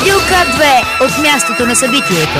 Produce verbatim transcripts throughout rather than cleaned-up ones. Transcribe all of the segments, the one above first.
Радио К две от мястото на събитието.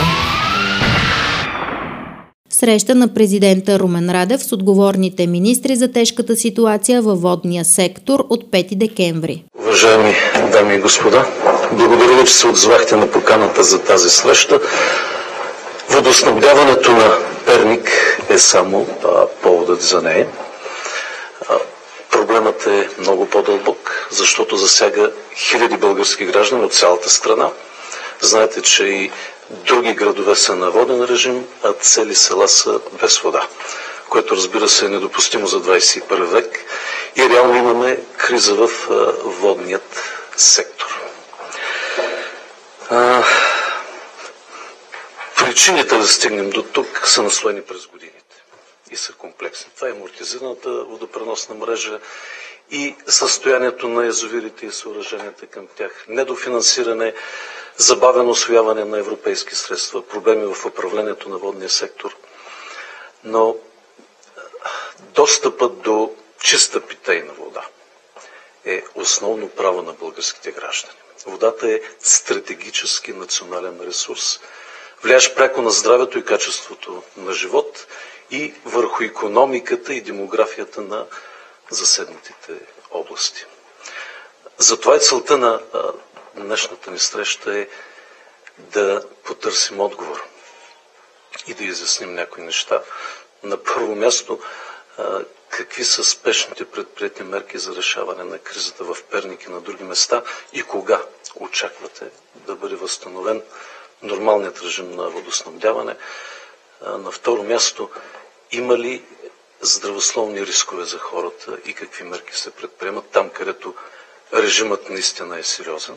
Среща на президента Румен Радев с отговорните министри за тежката ситуация във водния сектор от пети декември. Уважаеми дами и господа, благодаря ви, че се отзвахте на поканата за тази среща. Водоснабдяването на Перник е само а, поводът за нея. А, проблемът е много по-дълбок, защото засяга хиляди български граждани от цялата страна. Знаете, че и други градове са на воден режим, а цели села са без вода, което разбира се е недопустимо за двадесет и първи век и реално имаме криза в а, водният сектор. А, причините да стигнем до тук са наслоени през годините и са комплексни. Това е амортизираната водопреносна мрежа и състоянието на язовирите и съоръженията към тях, недофинансиране, забавено усвояване на европейски средства, проблеми в управлението на водния сектор. Но достъпът до чиста питейна вода е основно право на българските граждани. Водата е стратегически национален ресурс, влияещ пряко на здравето и качеството на живот и върху икономиката и демографията на засегнатите области. Затова и целта на днешната ни среща е да потърсим отговор и да изясним някои неща. На първо място, какви са спешните предприети мерки за решаване на кризата в Перник и на други места и кога очаквате да бъде възстановен нормалният режим на водоснабдяване. На второ място, има ли здравословни рискове за хората и какви мерки се предприемат там, където режимът наистина е сериозен.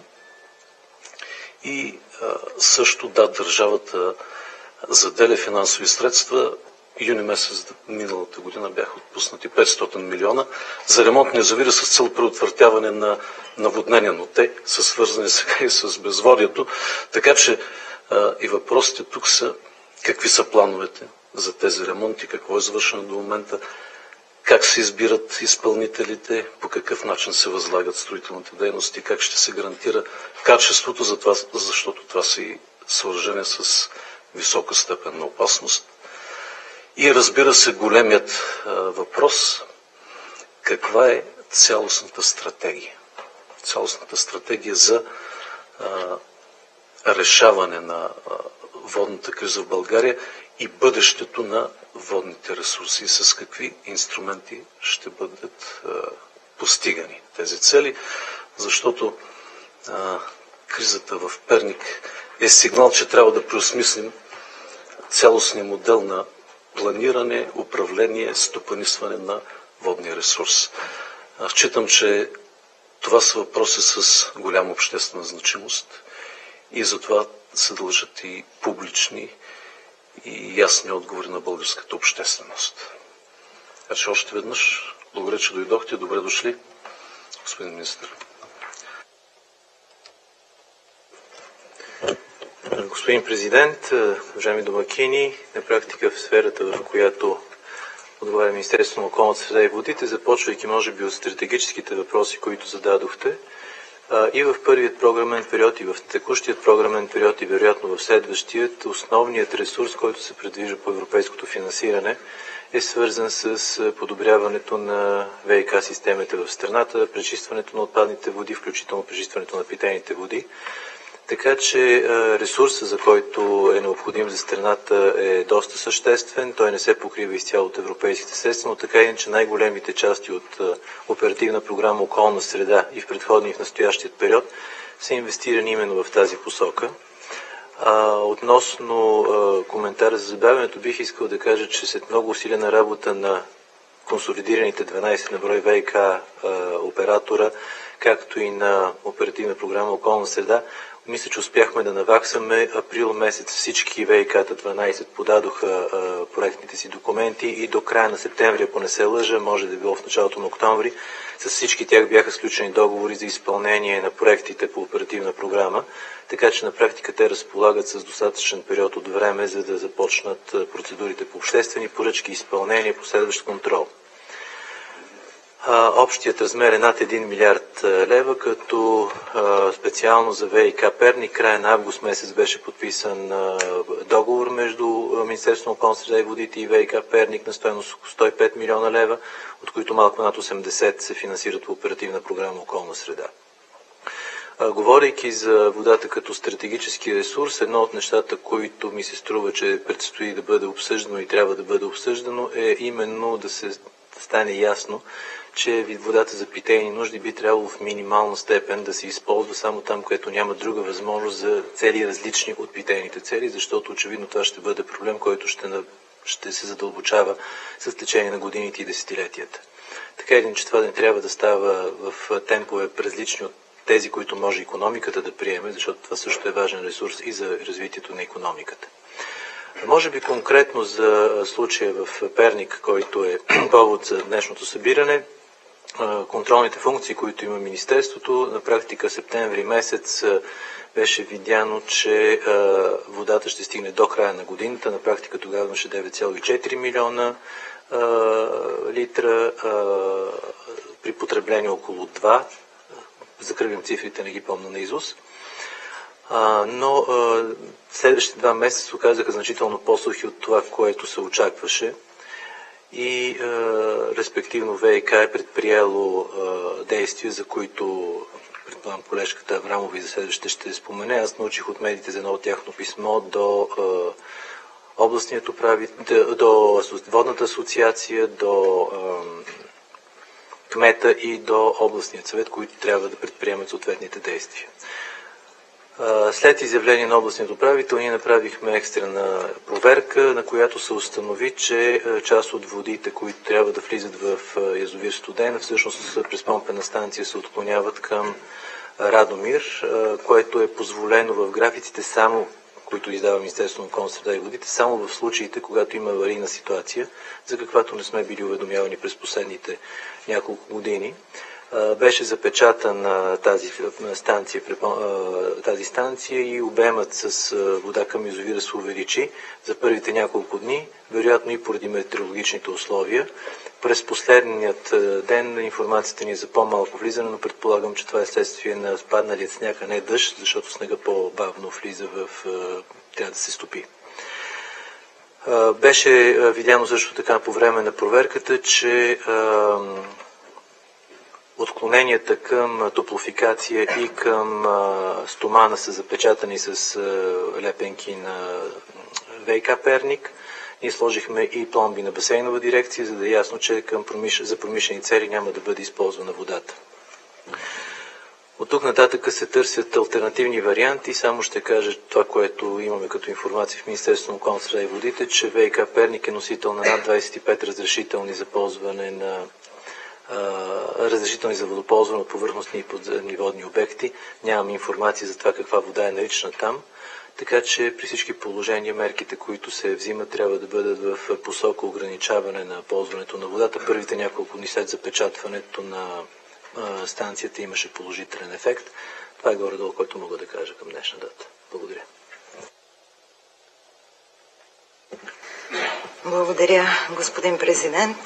И а, също, да, държавата заделя финансови средства. Юни месец миналата година бяха отпуснати петстотин милиона за ремонт на язовири с цел предотвратяване на наводнения, но те са свързани сега и с безводието. Така че а, и въпросите тук са какви са плановете за тези ремонти, какво е завършено до момента, как се избират изпълнителите, по какъв начин се възлагат строителните дейности, как ще се гарантира качеството, за това, защото това са и съоръжения с висока степен на опасност. И разбира се, големият а, въпрос, каква е цялостната стратегия? Цялостната стратегия за а, решаване на а, водната криза в България и бъдещето на водните ресурси и с какви инструменти ще бъдат а, постигани тези цели, защото а, кризата в Перник е сигнал, че трябва да преосмислим цялостния модел на планиране, управление, стопанисване на водния ресурс. Аз считам, че това са въпроси с голяма обществена значимост и затова се дължат и публични и ясни отговори на българската общественост. Така че още веднъж благодаря, че дойдохте. Добре дошли, господин министър. Господин президент, уважаеми домакини, на практика в сферата, в която отговаря Министерството на околната среда и водите, започвайки може би от стратегическите въпроси, които зададохте, и в първият програмен период, и в текущият програмен период, и вероятно в следващият, основният ресурс, който се предвижда по европейското финансиране, е свързан с подобряването на ВиК системите в страната, пречистването на отпадните води, включително пречистването на питейните води. Така че ресурсът, за който е необходим за страната, е доста съществен. Той не се покрива изцяло от европейските средства, но така иначе най-големите части от оперативна програма Околна среда и в предходния и в настоящият период са инвестирани именно в тази посока. А, относно а, коментара за забавянето, бих искал да кажа, че след много усилена работа на консолидираните дванадесет на брой ВиК а, оператора, както и на оперативна програма Околна среда, мисля, че успяхме да наваксаме. Април месец всички ВиК-та дванадесет подадоха а, проектните си документи и до края на септември, ако не се лъжа, може да е било в началото на октомври, с всички тях бяха сключени договори за изпълнение на проектите по оперативна програма, така че на практика те разполагат с достатъчен период от време, за да започнат процедурите по обществени поръчки, изпълнение, последващ контрол. Общият размер е над един милиард лева, като специално за ВиК Перник края на август месец беше подписан договор между Министерството на околната среда и водите и ВиК Перник на стойност сто и пет милиона лева, от които малко над осемдесет се финансират по оперативна програма околна среда. Говорейки за водата като стратегически ресурс, едно от нещата, които ми се струва, че предстои да бъде обсъждано и трябва да бъде обсъждано, е именно да се да стане ясно, че водата за питейни нужди би трябвало в минимална степен да се използва само там, където няма друга възможност за цели различни от питейните цели, защото очевидно това ще бъде проблем, който ще, на... ще се задълбочава с течение на годините и десетилетията. Така един, че това не трябва да става в темпове различни от тези, които може икономиката да приеме, защото това също е важен ресурс и за развитието на икономиката. Може би конкретно за случая в Перник, който е повод за днешното събиране, контролните функции, които има Министерството, на практика септември месец беше видяно, че водата ще стигне до края на годината. На практика тогава имаше девет цяло и четири милиона литра, при потребление около два. Закръглям цифрите, не ги помня наизуст. Но следващите два месеца се оказаха значително по-сухи от това, което се очакваше. И е, респективно ВиК е предприело е, действия, за които предполагам колежката Аврамова и за следващите ще спомене. Аз научих от медиите за едно тяхно писмо до е, областният управител, до водната асоциация, до е, кмета и до областният съвет, които трябва да предприемат съответните действия. След изявление на областният управител ние направихме екстрена проверка, на която се установи, че част от водите, които трябва да влизат в язовир Студена, всъщност през помпена станция се отклоняват към Радомир, което е позволено в графиците само, които издава Министерството на околната среда и водите, само в случаите, когато има аварийна ситуация, за каквато не сме били уведомявани през последните няколко години. Беше запечатана тази станция, тази станция и обемът с вода към язовира се увеличи за първите няколко дни, вероятно и поради метеорологичните условия. През последният ден информацията ни е за по-малко влизане, но предполагам, че това е следствие на спадналият сняг, а не дъжд, защото снега по-бавно влиза в... трябва да се стопи. Беше видяно също така по време на проверката, че отклоненията към топлофикация и към а, стомана са запечатани с а, лепенки на ВиК Перник. Ние сложихме и пломби на басейнова дирекция, за да е ясно, че към промиш... за промишлени цели няма да бъде използвана водата. От тук нататък се търсят алтернативни варианти. Само ще кажа това, което имаме като информация в Министерството на околната среда и водите, че ВиК Перник е носител на над двадесет и пет разрешителни за ползване на разрешителни за водоползване от повърхностни и подземни водни обекти. Нямам информация за това каква вода е налична там, така че при всички положения мерките, които се взимат, трябва да бъдат в посока ограничаване на ползването на водата. Първите няколко дни след запечатването на а, станцията имаше положителен ефект. Това е горе-долу, което мога да кажа към днешна дата. Благодаря. Благодаря, господин президент.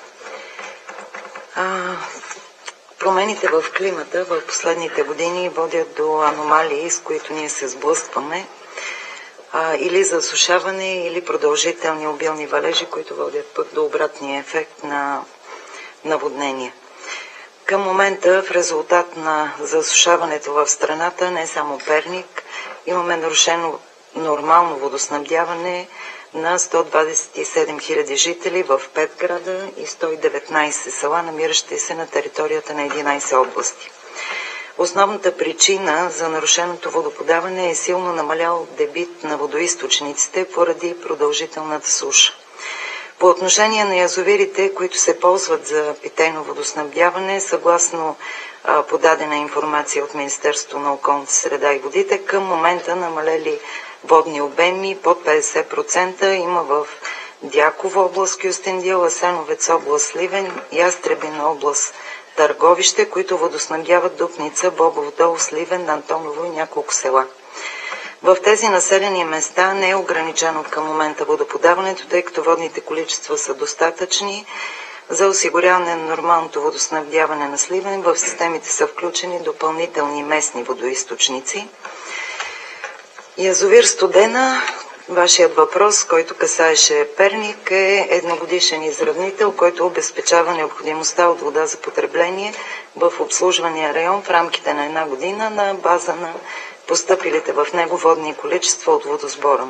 А, промените в климата в последните години водят до аномалии, с които ние се сблъскваме, а, или засушаване, или продължителни обилни валежи, които водят пък до обратния ефект на наводнения. Към момента в резултат на засушаването в страната, не само Перник, имаме нарушено нормално водоснабдяване на сто двадесет и седем хиляди жители в пет града и сто и деветнадесет села, намиращи се на територията на единадесет области. Основната причина за нарушеното водоподаване е силно намалял дебит на водоизточниците поради продължителната суша. По отношение на язовирите, които се ползват за питейно водоснабдяване, съгласно а, подадена информация от Министерството на околната среда и водите, към момента намалели водни обеми под петдесет процента има в Дяково област Кюстендил, Асеновец област Сливен, Ястребин област Търговище, които водоснабдяват Дупница, Бобов дол, Сливен, Антоново и няколко села. В тези населени места не е ограничено към момента водоподаването, тъй като водните количества са достатъчни. За осигуряване на нормалното водоснабдяване на Сливен в системите са включени допълнителни местни водоизточници. Язовир Студена, вашият въпрос, който касаеше Перник, е едногодишен изравнител, който обезпечава необходимостта от вода за потребление в обслужвания район в рамките на една година на база на постъпилите в него водни количества от водосбора.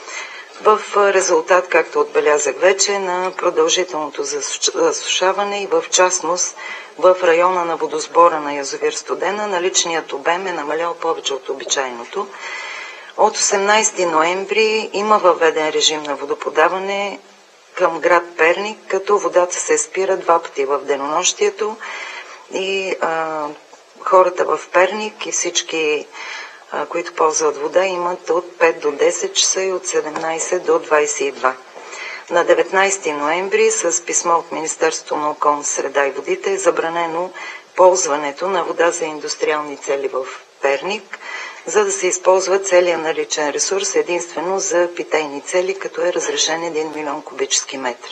В резултат, както отбелязах вече, на продължителното засушаване и в частност в района на водосбора на язовир Студена, наличният обем е намалял повече от обичайното. От осемнадесети ноември има въведен режим на водоподаване към град Перник, като водата се спира два пъти в денонощието и а, хората в Перник и всички, а, които ползват вода, имат от пет до десет часа и от седемнадесет до двадесет и два. На деветнадесети ноември с писмо от Министерството на околната среда и водите е забранено ползването на вода за индустриални цели в Перник, за да се използва целият наличен ресурс единствено за питейни цели, като е разрешен един милион кубически метра.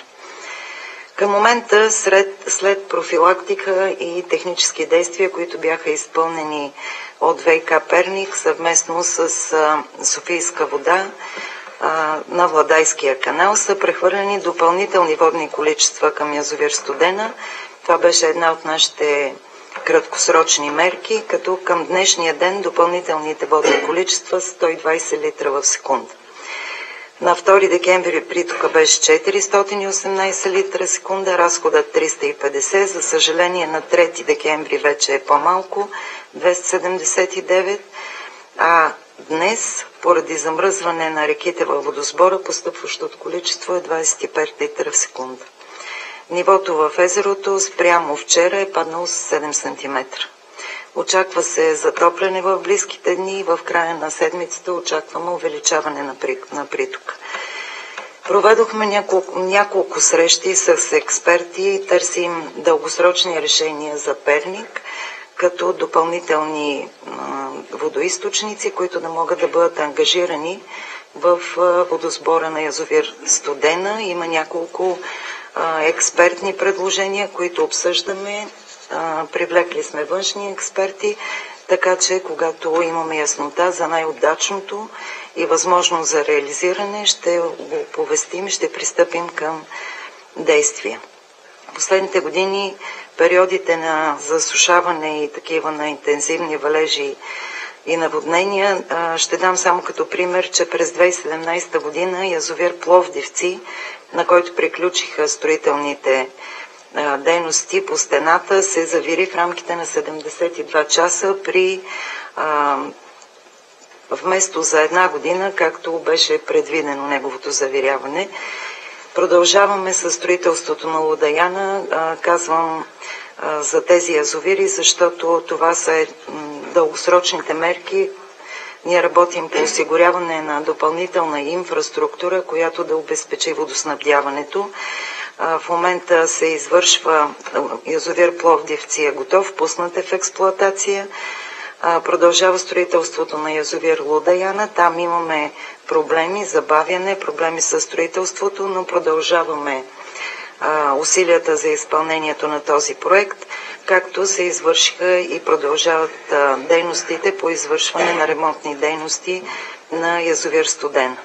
Към момента, след, след профилактика и технически действия, които бяха изпълнени от ВиК Перник съвместно с а, Софийска вода а, на Владайския канал, са прехвърлени допълнителни водни количества към язовир Студена. Това беше една от нашите краткосрочни мерки, като към днешния ден допълнителните водни количества са сто и двадесет литра в секунда. На втори декември притока беше четиристотин и осемнадесет литра в секунда, разходът триста и петдесет. За съжаление на трети декември вече е по-малко, двеста седемдесет и девет, а днес, поради замръзване на реките във водосбора, постъпващото количество е двадесет и пет литра в секунда. Нивото в езерото спрямо вчера е паднало с седем сантиметра. Очаква се затопляне в близките дни и в края на седмицата очакваме увеличаване на притока. Проведохме няколко, няколко срещи с експерти и търсим дългосрочни решения за Перник, като допълнителни а, водоизточници, които да могат да бъдат ангажирани в а, водосбора на язовир Студена. Има няколко а, експертни предложения, които обсъждаме. А, привлекли сме външни експерти, така че когато имаме яснота за най-удачното и възможно за реализиране, ще го оповестим и ще пристъпим към действия. В последните години периодите на засушаване и такива на интензивни валежи и наводнения, ще дам само като пример, че през две хиляди и седемнадесета година язовир Пловдивци, на който приключиха строителните дейности по стената, се завири в рамките на седемдесет и два часа при а, вместо за една година, както беше предвидено неговото завиряване. Продължаваме с строителството на Лудаяна. А, казвам а, за тези язовири, защото това са м, дългосрочните мерки. Ние работим по осигуряване на допълнителна инфраструктура, която да обезпечи водоснабдяването. В момента се извършва, язовир Пловдивци е готов, пуснат е в експлоатация. Продължава строителството на язовир Лудаяна. Там имаме проблеми, забавяне, проблеми с строителството, но продължаваме усилията за изпълнението на този проект, както се извършиха и продължават дейностите по извършване на ремонтни дейности на язовир Студена.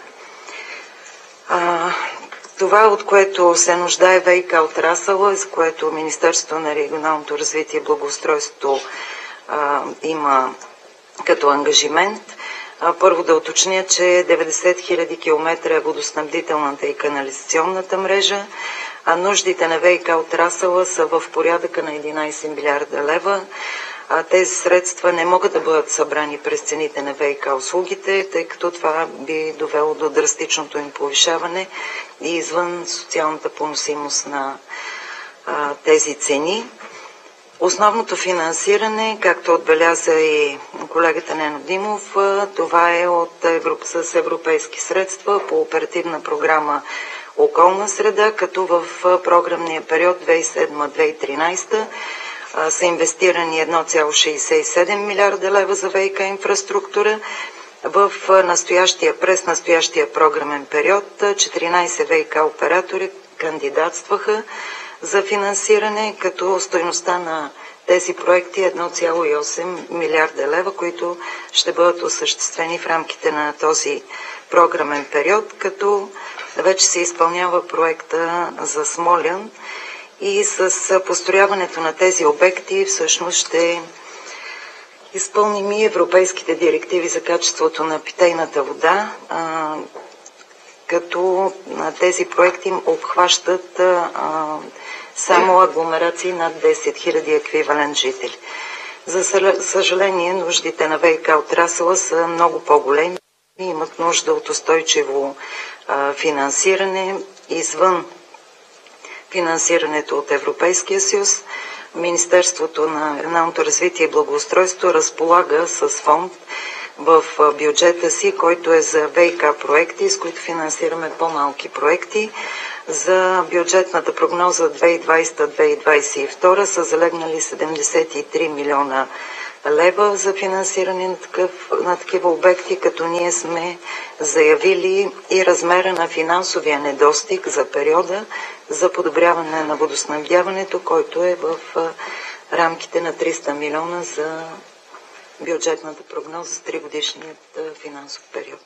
Това, от което се нуждае ВиК отрасъла, за което Министерството на регионалното развитие и благоустройството а, има като ангажимент. А, първо да уточня, че деветдесет хиляди километра е водоснабдителната и канализационната мрежа, а нуждите на ВиК отрасъла са в порядъка на единадесет милиарда лева. А тези средства не могат да бъдат събрани през цените на ВиК услугите, тъй като това би довело до драстичното им повишаване и извън социалната поносимост на а, тези цени. Основното финансиране, както отбеляза и колегата Нено Димов, това е от Европ... с европейски средства по оперативна програма Околна среда, като в програмния период две хиляди и седма - две хиляди и тринадесета са инвестирани едно цяло шейсет и седем милиарда лева за ВиК инфраструктура. В настоящия, през настоящия програмен период четиринадесет ВиК оператори кандидатстваха за финансиране, като стойността на тези проекти е едно цяло и осем милиарда лева, които ще бъдат осъществени в рамките на този програмен период, като вече се изпълнява проекта за Смолян и с построяването на тези обекти всъщност ще изпълним и европейските директиви за качеството на питейната вода, като тези проекти обхващат само агломерации над десет хиляди еквивалент жители. За съжаление, нуждите на ВиК отрасъла са много по-големи и имат нужда от устойчиво финансиране извън финансирането от Европейския съюз. Министерството на регионалното развитие и благоустройство разполага с фонд в бюджета си, който е за ВиК проекти, с които финансираме по-малки проекти. За бюджетната прогноза две хиляди и двадесета - две хиляди двадесет и втора са залегнали седемдесет и три милиона лева за финансиране на, такъв, на такива обекти, като ние сме заявили и размера на финансовия недостиг за периода за подобряване на водоснабдяването, който е в рамките на триста милиона за бюджетната прогноза за тригодишният финансов период.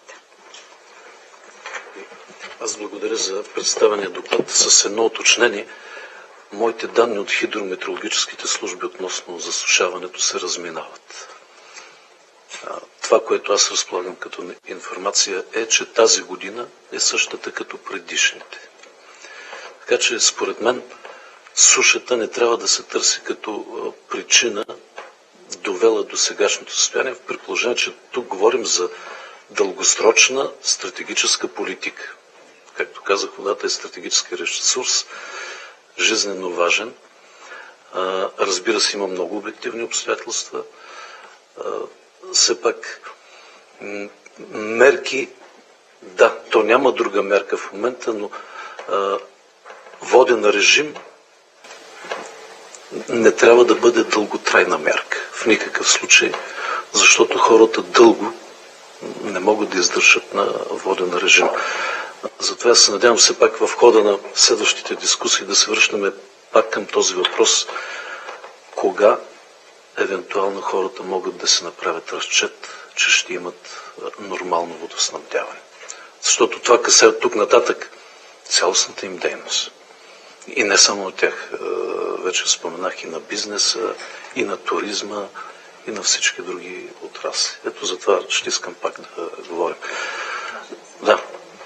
Аз благодаря за представения доклад с едно уточнение. Моите данни от хидрометеорологическите служби относно засушаването се разминават. Това, което аз разполагам като информация, е, че тази година е същата като предишните. Така че, според мен, сушата не трябва да се търси като причина, довела до сегашното състояние, при положение, че тук говорим за дългосрочна стратегическа политика. Както казах, водата е стратегически ресурс, жизненно важен. Разбира се, има много обективни обстоятелства. Все пак мерки, да, то няма друга мерка в момента, но воден режим не трябва да бъде дълготрайна мерка. В никакъв случай, защото хората дълго не могат да издържат на воден режим. Затова се надявам все пак в хода на следващите дискусии да се връщаме пак към този въпрос. Кога евентуално хората могат да се направят разчет, че ще имат нормално водоснабдяване. Защото това касае от тук нататък цялостната им дейност. И не само от тях. Вече споменах и на бизнеса, и на туризма, и на всички други отрасли. Ето за това ще искам пак да говорим. Да.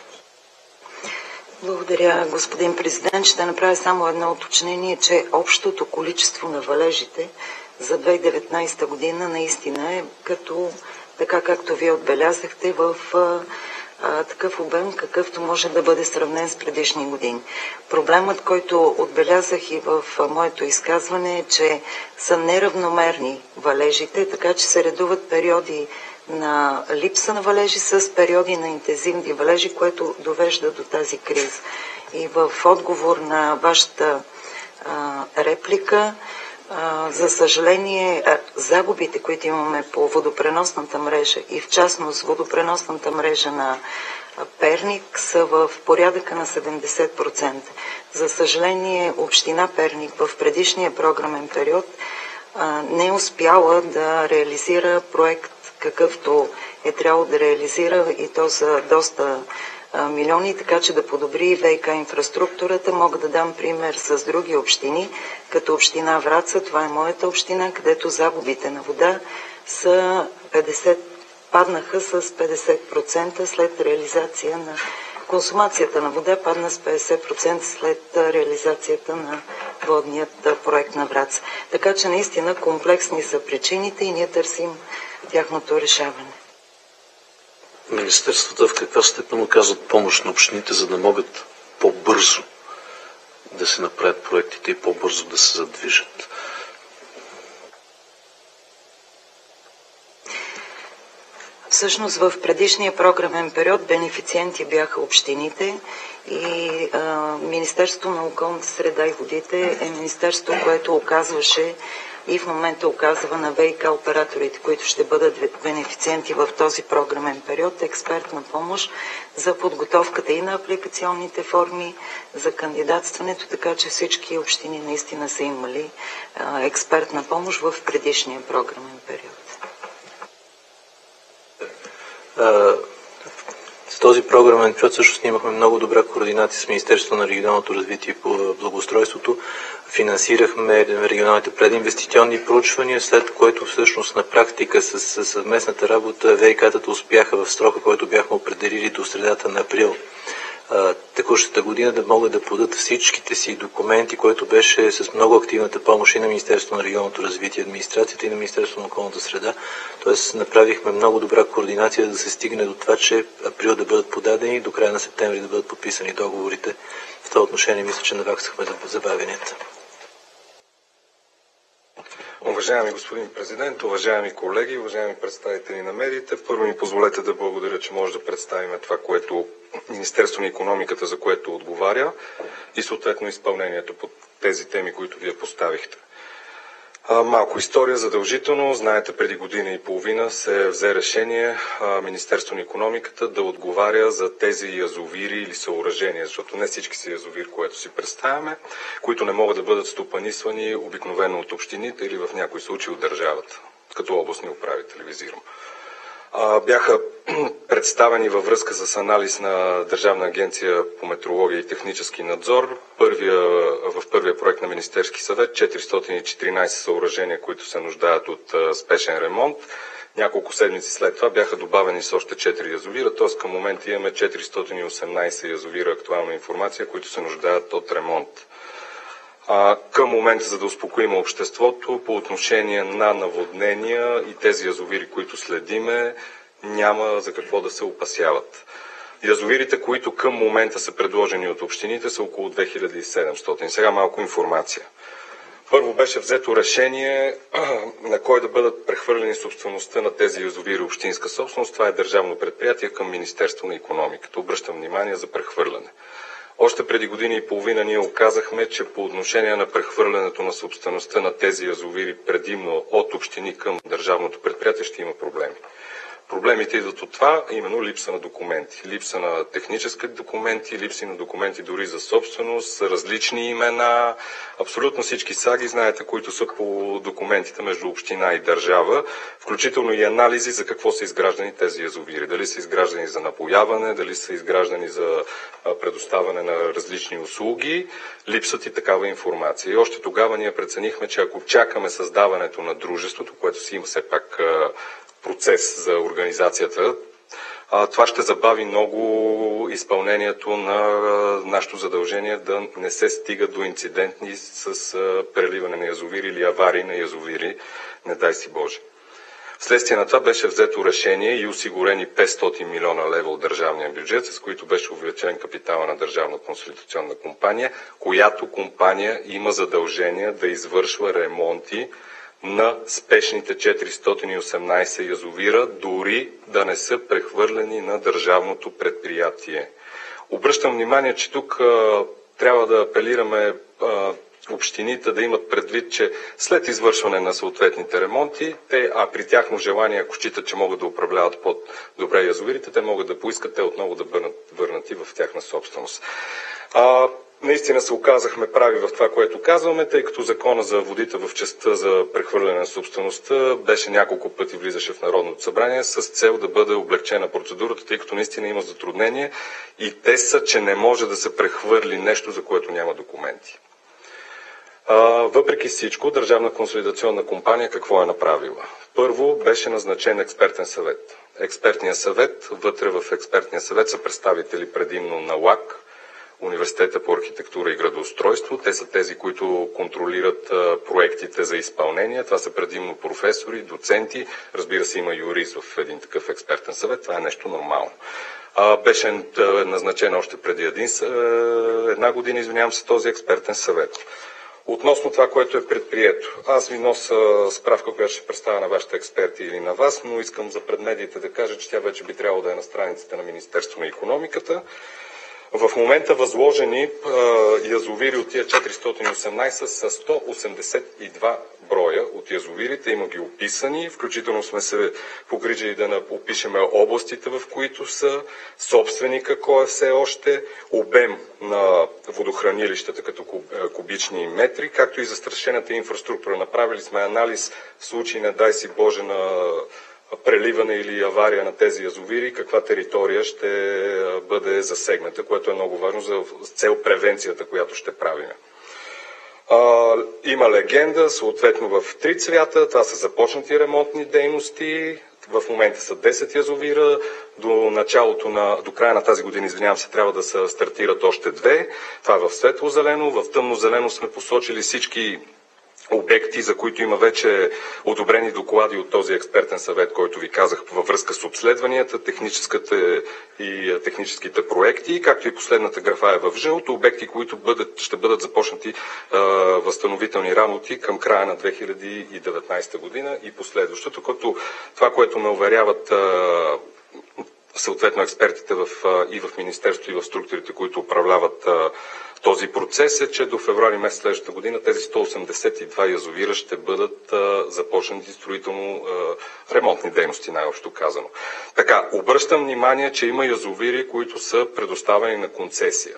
Благодаря, господин президент. Ще направя само едно уточнение, че общото количество на валежите за две хиляди и деветнадесета година наистина е като, така както вие отбелязахте, в а, такъв обем, какъвто може да бъде сравнен с предишни години. Проблемът, който отбелязах и в а, моето изказване, е, че са неравномерни валежите, така че се редуват периоди на липса на валежи с периоди на интензивни валежи, което довежда до тази криза. И в отговор на вашата а, реплика, а, за съжаление, а, загубите, които имаме по водопреносната мрежа и в частност водопреносната мрежа на Перник са в порядъка на седемдесет процента. За съжаление, община Перник в предишния програмен период а, не е успяла да реализира проект, какъвто е трябвало да реализира, и то за доста а, милиони, така че да подобри ВиК инфраструктурата. Мога да дам пример с други общини, като община Враца, това е моята община, където загубите на вода са петдесет, паднаха с петдесет процента след реализация на консумацията на вода, падна с петдесет процента след реализацията на водният проект на Враца. Така че наистина комплексни са причините и ние търсим тяхното решаване. Министерствата в каква степен оказват помощ на общините, за да могат по-бързо да се направят проектите и по-бързо да се задвижат? Всъщност в предишния програмен период бенефициенти бяха общините и а, Министерството на околната среда и водите е министерство, което оказваше и в момента оказва на ВиК операторите, които ще бъдат бенефициенти в този програмен период, експертна помощ за подготовката и на апликационните форми, за кандидатстването, така че всички общини наистина са имали а, експертна помощ в предишния програмен период. С този програмен период всъщност имахме много добра координация с Министерството на регионалното развитие и благоустройството. Финансирахме регионалните прединвестиционни проучвания, след което всъщност на практика с, с съвместната работа ВиК-тата успяха в срока, който бяхме определили до средата на април текущата година, да могат да подадат всичките си документи, което беше с много активната помощ и на Министерството на регионалното развитие, администрацията и на Министерството на околната среда. Тоест направихме много добра координация да се стигне до това, че април да бъдат подадени и до края на септември да бъдат подписани договорите. В това отношение мисля, че наваксахме забавянията. Уважаеми господин президент, уважаеми колеги, уважаеми представители на медиите, първо ми позволете да благодаря, че може да представим това, което Министерство на икономиката, за което отговаря, и съответно изпълнението по тези теми, които вие поставихте. Малко история задължително. Знаете, преди година и половина се взе решение Министерство на икономиката да отговаря за тези язовири или съоръжения, защото не всички са язовири, което си представяме, които не могат да бъдат стопанисвани обикновено от общините или в някои случаи от държавата, като областни управители визирам. Бяха представени във връзка с анализ на Държавна агенция по метрология и технически надзор първия, в първия проект на Министерски съвет четиристотин и четиринадесет съоръжения, които се нуждаят от спешен ремонт. Няколко седмици след това бяха добавени с още четири язовира, т.е. към момента имаме четиристотин и осемнадесет язовира, актуална информация, които се нуждаят от ремонт. А, към момента, за да успокоим обществото, по отношение на наводнения и тези язовири, които следиме, няма за какво да се опасяват. Язовирите, които към момента са предложени от общините, са около две хиляди и седемстотин. Сега малко информация. Първо беше взето решение на кой да бъдат прехвърлени собствеността на тези язовири общинска собственост. Това е държавно предприятие към Министерство на икономиката. Обръщам внимание за прехвърляне. Още преди година и половина ние оказахме, че по отношение на прехвърлянето на собствеността на тези язовири предимно от общини към държавното предприятие ще има проблеми. Проблемите идват от това, именно липса на документи. Липса на технически документи, липси на документи дори за собственост, различни имена, абсолютно всички саги, знаете, които са по документите между община и държава, включително и анализи за какво са изграждани тези язовири. Дали са изграждани за напояване, дали са изграждани за предоставяне на различни услуги, липсват и такава информация. И още тогава ние преценихме, че ако чакаме създаването на дружеството, което си има все пак процес за организацията, това ще забави много изпълнението на нашето задължение да не се стига до инцидентни с преливане на язовири или аварии на язовири, не дай си Боже. Вследствие на това беше взето решение и осигурени петстотин милиона лева от държавния бюджет, с които беше увеличен капитала на Държавна консолидационна компания, която компания има задължение да извършва ремонти на спешните четиристотин и осемнадесет язовира, дори да не са прехвърлени на държавното предприятие. Обръщам внимание, че тук а, трябва да апелираме а, общините да имат предвид, че след извършване на съответните ремонти, те, а при тяхно желание, ако считат, че могат да управляват по-добре язовирите, те могат да поискат те отново да бъдат върнати в тяхна собственост. А, Наистина се оказахме прави в това, което казваме, тъй като закона за водите в частта за прехвърляне на собствеността беше няколко пъти влизаше в Народното събрание с цел да бъде облегчена процедурата, тъй като наистина има затруднение и те са, че не може да се прехвърли нещо, за което няма документи. А, въпреки всичко, Държавна консолидационна компания какво е направила? Първо беше назначен експертен съвет. Експертният съвет, вътре в експертния съвет са представители предимно на ЛАК, Университета по архитектура и градоустройство. Те са тези, които контролират а, проектите за изпълнение. Това са предимно професори, доценти. Разбира се, има юрист в един такъв експертен съвет. Това е нещо нормално. А, беше а, назначен още преди един, а, една година, извинявам се, този експертен съвет. Относно това, което е предприето. Аз ви нося справка, която ще представя на вашите експерти или на вас, но искам за пред медиите да кажа, че тя вече би трябвало да е на страниците на Министерство на икономиката. В момента възложени а, язовири от тия четиристотин и осемнадесет са сто осемдесет и два броя от язовирите. Има ги описани, включително сме се погрижили да опишеме областите, в които са, собственика кой е все още, обем на водохранилищата като кубични метри, както и застрашената инфраструктура. Направили сме анализ в случай, не дай си Боже, на преливане или авария на тези язовири, каква територия ще бъде засегната, което е много важно за цел превенцията, която ще правим. А, има легенда, съответно в три цвята, това са започнати ремонтни дейности, в момента са десет язовира, до началото на, до края на тази година, извинявам се, трябва да се стартират още две, това е в светло-зелено, в тъмно-зелено сме посочили всички обекти, за които има вече одобрени доклади от този експертен съвет, който ви казах във връзка с обследванията, техническата и техническите проекти, както и последната графа е в жълто, обекти, които бъдат, ще бъдат започнати а, възстановителни работи към края на две хиляди и деветнадесета година и последващото, като това, което ме уверяват а, съответно експертите в, и в Министерството, и в структурите, които управляват а, този процес е, че до февруари месец следващата година тези сто осемдесет и два язовира ще бъдат а, започнати строително а, ремонтни дейности, най-общо казано. Така, обръщам внимание, че има язовири, които са предоставени на концесия.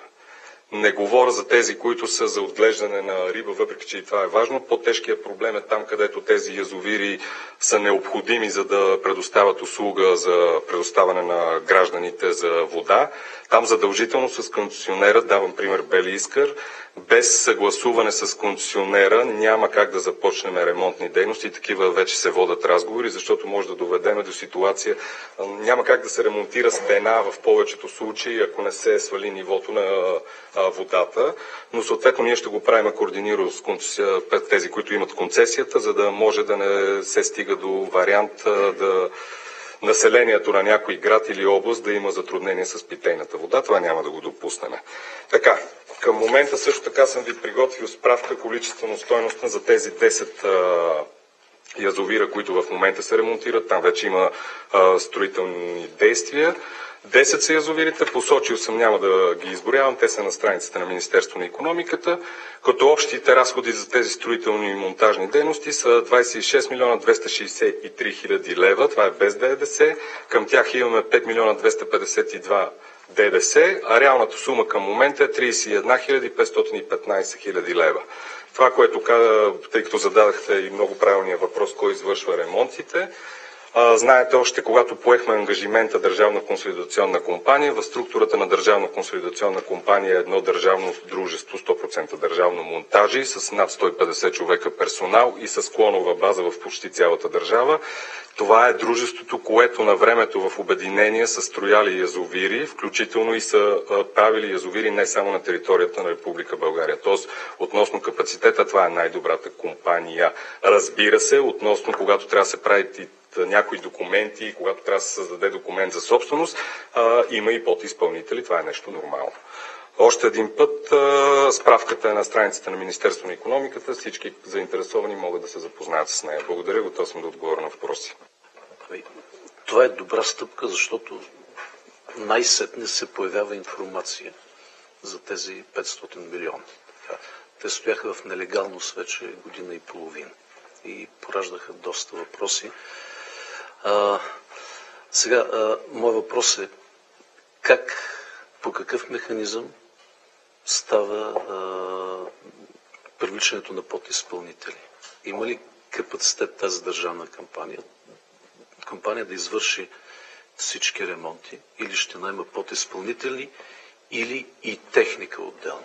Не говоря за тези, които са за отглеждане на риба, въпреки че и това е важно. По-тежкият проблем е там, където тези язовири са необходими, за да предоставят услуга за предоставяне на гражданите за вода. Там задължително с концесионера, давам пример Бели Искър, без съгласуване с концесионера няма как да започнем ремонтни дейности. Такива вече се водят разговори, защото може да доведем до ситуация. Няма как да се ремонтира стена в повечето случаи, ако не се свали нивото на водата. Но съответно ние ще го правим координирано с концесия, тези, които имат концесията, за да може да не се стига до вариант да населението на някой град или област да има затруднение с питейната вода. Това няма да го допуснем. Така, към момента също така съм ви приготвил справка количествено-стойностна за тези десет а, язовира, които в момента се ремонтират. Там вече има а, строителни действия. десет са язовирите, посочил съм, няма да ги изборявам, те са на страницата на Министерство на икономиката, като общите разходи за тези строителни и монтажни дейности са двадесет и шест милиона двеста шестдесет и три хиляди лева, това е без ДДС, към тях имаме пет милиона двеста петдесет и два ДДС, а реалната сума към момента е тридесет и една хиляди петстотин и петнадесет хиляди лева. Това, което каза, тъй като зададахте и много правилния въпрос, кой извършва ремонтите, А, знаете, още когато поехме ангажимента Държавна консолидационна компания, в структурата на Държавна консолидационна компания е едно държавно дружество, сто процента държавно монтажи, с над сто и петдесет човека персонал и с клонова база в почти цялата държава. Това е дружеството, което на времето в обединение са строяли язовири, включително и са а, правили язовири не само на територията на Република България. Тоест, относно капацитета, това е най-добрата компания. Разбира се, относно когато трябва да се прави някои документи, когато трябва да се създаде документ за собственост, а, има и подизпълнители. Това е нещо нормално. Още един път, а, справката е на страницата на Министерство на икономиката. Всички заинтересовани могат да се запознаят с нея. Благодаря, готов съм да отговоря на въпроси. Това е добра стъпка, защото най-сетне се появява информация за тези петстотин милиона. Те стояха в нелегалност вече година и половина и пораждаха доста въпроси. А, сега, а, мой въпрос е как, по какъв механизъм става а, привличането на подизпълнители? Има ли капацитет тази държавна кампания, кампания да извърши всички ремонти или ще найма подизпълнители или и техника отделно?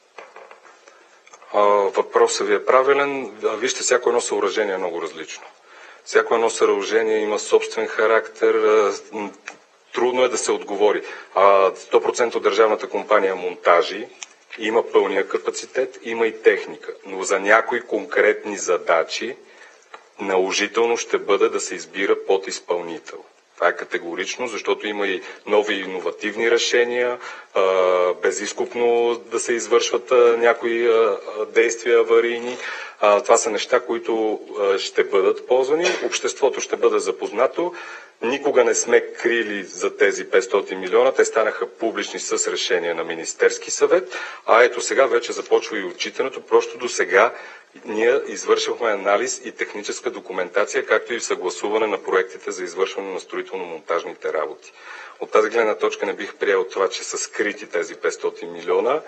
Въпросът ви е правилен. Вижте, всяко едно съоръжение е много различно. Всяко едно съоръжение има собствен характер. Трудно е да се отговори. сто процента от държавната компания монтажи има пълния капацитет, има и техника. Но за някои конкретни задачи наложително ще бъде да се избира подизпълнител. Това е категорично, защото има и нови иновативни решения, безизкупно да се извършват някои действия аварийни. А, това са неща, които а, ще бъдат ползвани. Обществото ще бъде запознато. Никога не сме крили за тези петстотин милиона. Те станаха публични с решение на Министерски съвет. А ето сега вече започва и отчитането. Просто до сега ние извършихме анализ и техническа документация, както и съгласуване на проектите за извършване на строително-монтажните работи. От тази гледна точка не бих приел това, че са скрити тези петстотин милиона.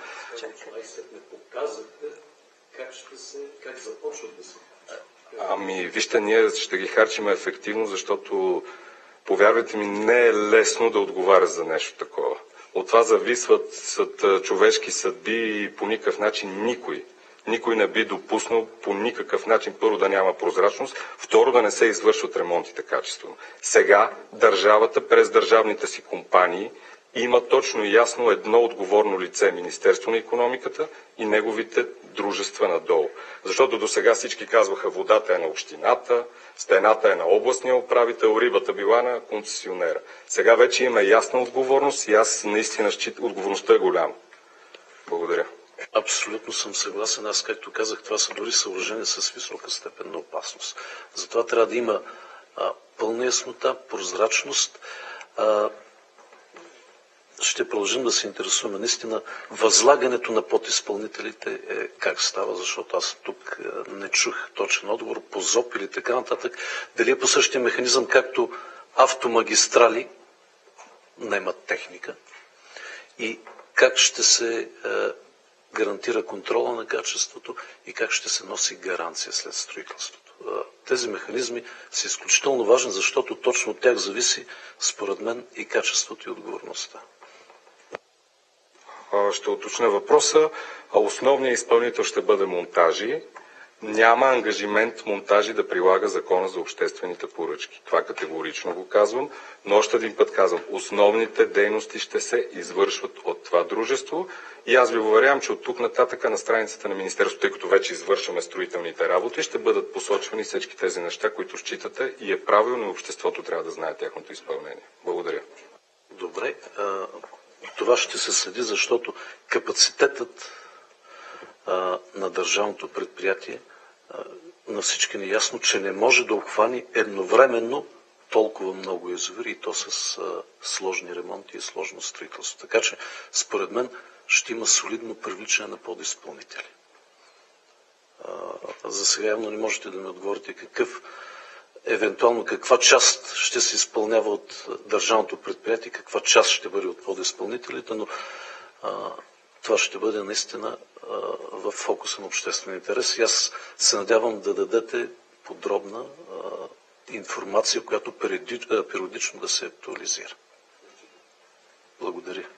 Как ще се, как започват да се... Ами, вижте, ние ще ги харчим ефективно, защото, повярвайте ми, не е лесно да отговаря за нещо такова. От това зависват съд, човешки съдби и по никакъв начин никой. Никой не би допуснал по никакъв начин, първо, да няма прозрачност, второ, да не се извършват ремонтите качествено. Сега държавата през държавните си компании има точно и ясно едно отговорно лице, Министерство на икономиката и неговите дружества надолу. Защото до сега всички казваха, водата е на общината, стената е на областния управител, рибата била на концесионера. Сега вече има ясна отговорност и аз наистина считам, отговорността е голяма. Благодаря. Абсолютно съм съгласен. Аз, както казах, това са дори съоръжения с висока степен на опасност. Затова трябва да има а, пълна яснота, прозрачност. А, ще продължим да се интересуваме. Наистина, възлагането на подизпълнителите е как става, защото аз тук не чух точен отговор по ЗОП или така нататък. Дали е по същия механизъм, както автомагистрали наемат техника и как ще се е, гарантира контрола на качеството и как ще се носи гаранция след строителството. Е, тези механизми са изключително важни, защото точно от тях зависи, според мен, и качеството и отговорността. Ще уточня въпроса. Основният изпълнител ще бъде Монтажи. Няма ангажимент Монтажи да прилага закона за обществените поръчки. Това категорично го казвам, но още един път казвам, основните дейности ще се извършват от това дружество и аз ви уверявам, че от тук нататък на страницата на Министерството, тъй като вече извършваме строителните работи, ще бъдат посочвани всички тези неща, които считате и е правилно и обществото трябва да знае тяхното изпълнение. Благодаря. Добре. Това ще се следи, защото капацитетът а, на държавното предприятие а, на всички ни е ясно, че не може да обхвани едновременно толкова много язовири и то с а, сложни ремонти и сложно строителство. Така че, според мен, ще има солидно привличане на подизпълнители. А, за сега явно не можете да ми отговорите какъв евентуално каква част ще се изпълнява от държавното предприятие, каква част ще бъде от подизпълнителите, но а, това ще бъде наистина а, в фокуса на обществен интерес. И аз се надявам да дадете подробна а, информация, която периодично да се актуализира. Благодаря.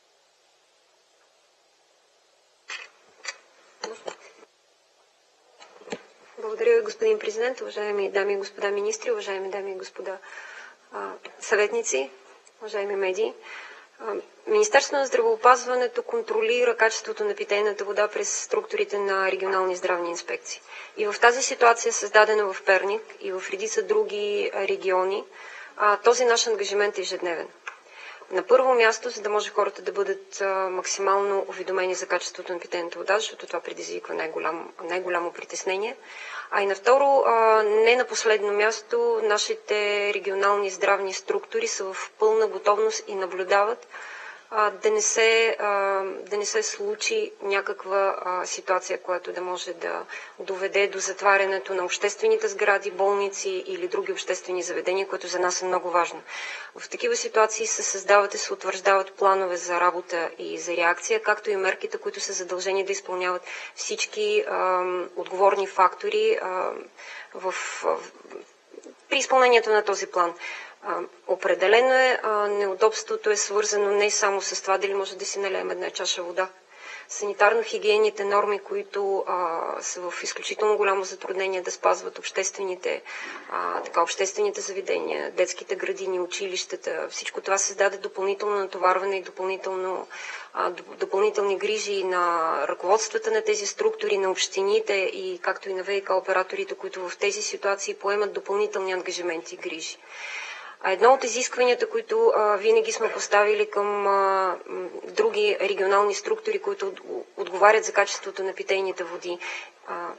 Благодаря, господин президент, уважаеми дами и господа министри, уважаеми дами и господа а, съветници, уважаеми медии. А, Министерството на здравеопазването контролира качеството на питейната вода през структурите на регионални здравни инспекции. И в тази ситуация, създадена в Перник и в редица други региони, а, този наш ангажимент е ежедневен. На първо място, за да може хората да бъдат а, максимално уведомени за качеството на питейната вода, защото това предизвиква най-голямо, най-голямо притеснение. А и на второ, а, не на последно място, нашите регионални здравни структури са в пълна готовност и наблюдават а, да, не се, а, да не се случи някаква а, ситуация, която да може да доведе до затварянето на обществените сгради, болници или други обществени заведения, което за нас е много важно. В такива ситуации се създават и се утвърждават планове за работа и за реакция, както и мерките, които са задължени да изпълняват всички а, отговорни фактори а, в, в, при изпълнението на този план. А, определено е, а, неудобството е свързано не само с това дали може да си налеем една чаша вода. Санитарно-хигиенните норми, които а, са в изключително голямо затруднение да спазват обществените, а, така, обществените заведения, детските градини, училищата, всичко това създаде допълнително натоварване и допълнително, а, допълнителни грижи на ръководствата на тези структури, на общините и както и на ВиК операторите, които в тези ситуации поемат допълнителни ангажименти и грижи. Едно от изискванията, които а, винаги сме поставили към а, други регионални структури, които отговарят за качеството на питейните води, а,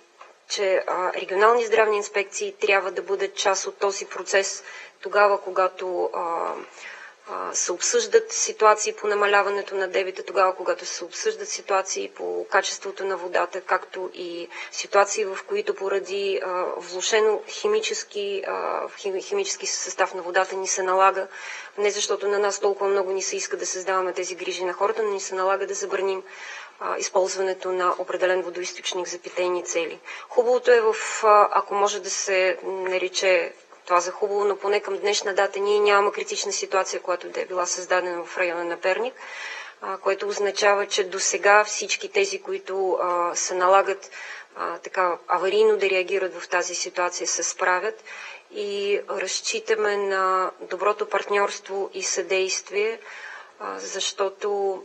че а, регионални здравни инспекции трябва да бъдат част от този процес тогава, когато а, а, се обсъждат ситуации по намаляването на дебита, тогава, когато се обсъждат ситуации по качеството на водата, както и ситуации, в които поради а, влошено химически, а, химически състав на водата ни се налага, не защото на нас толкова много ни се иска да създаваме тези грижи на хората, но ни се налага да забраним а, използването на определен водоизточник за питейни цели. Хубавото е, в, а, ако може да се нарече това за хубаво, но поне към днешна дата ние нямаме критична ситуация, която да е била създадена в района на Перник, а, което означава, че до сега всички тези, които а, се налагат а, така аварийно да реагират в тази ситуация, се справят и разчитаме на доброто партньорство и съдействие, а, защото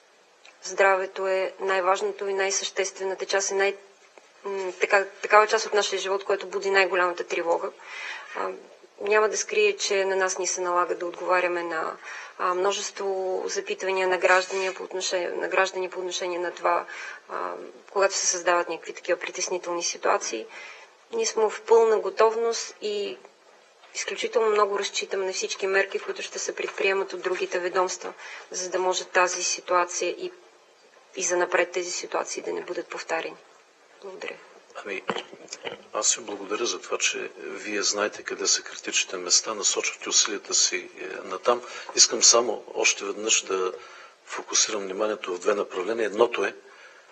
здравето е най-важното и най-съществената част, е най- така, такава част от нашия живот, която буди най-голямата тревога. А, няма да скрие, че на нас ни се налага да отговаряме на а, множество запитвания на граждани по отношение на, граждани по отношение на това, а, когато се създават някакви такива притеснителни ситуации. Ние сме в пълна готовност и изключително много разчитам на всички мерки, които ще се предприемат от другите ведомства, за да може тази ситуация и, и занапред тези ситуации да не бъдат повтарени. Благодаря. Ами, аз ви благодаря за това, че вие знаете къде са критичните места, насочвате усилията си натам. Искам само още веднъж да фокусирам вниманието в две направления. Едното е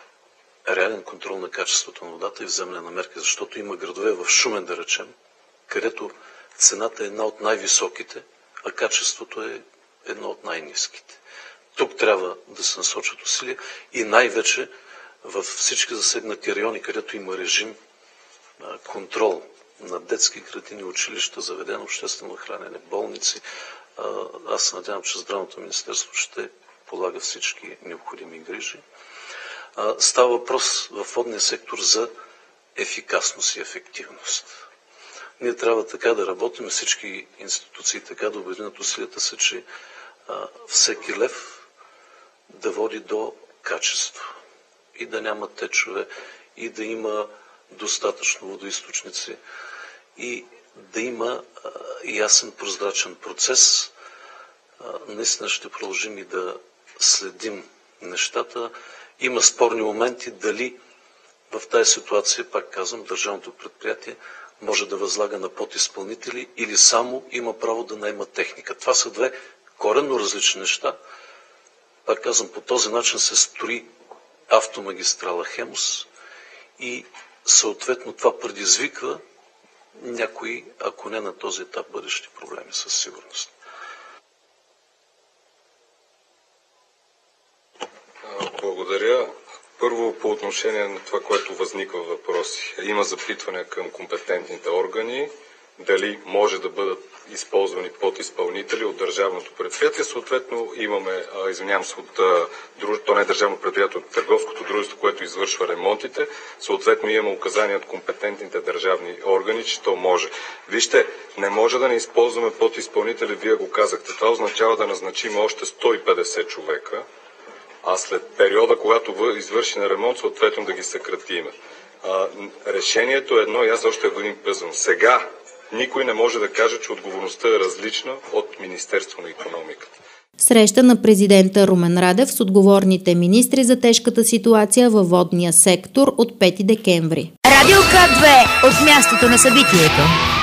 реален контрол на качеството на водата и вземане на мерки, защото има градове в Шумен, да речем, където цената е една от най-високите, а качеството е едно от най-ниските. Тук трябва да се насочат усилия и най-вече във всички засегнати райони, където има режим, контрол на детски градини, училища, заведено обществено хранене, болници. Аз се надявам, че Здравното министерство ще полага всички необходими грижи. Става въпрос в водния сектор за ефикасност и ефективност. Ние трябва така да работим, всички институции така да обединят усилията си, че всеки лев да води до качество и да няма течове, и да има достатъчно водоизточници, и да има а, ясен прозрачен процес. А, наистина ще продължим и да следим нещата. Има спорни моменти дали в тази ситуация, пак казвам, държавното предприятие може да възлага на подизпълнители или само има право да наема техника. Това са две коренно различни неща. Пак казвам, по този начин се строи автомагистрала Хемус и съответно това предизвиква някои, ако не на този етап, бъдещи проблеми със сигурност. Благодаря. Първо по отношение на това, което възниква въпроси. Има запитване към компетентните органи, дали може да бъдат използвани подизпълнители от държавното предприятие. Съответно имаме, а, извинявам се, от друж... то не е държавно предприятие, от търговското дружество, което извършва ремонтите. Съответно имаме указания от компетентните държавни органи, че то може. Вижте, не може да не използваме подизпълнители, вие го казахте. Това означава да назначим още сто и петдесет човека, а след периода, когато извърши на ремонт, съответно да ги съкратиме. А, решението е едно и аз още един пъзвам. Сега никой не може да каже, че отговорността е различна от Министерство на икономиката. Среща на президента Румен Радев с отговорните министри за тежката ситуация във водния сектор от пети декември. Радио К две от мястото на събитието.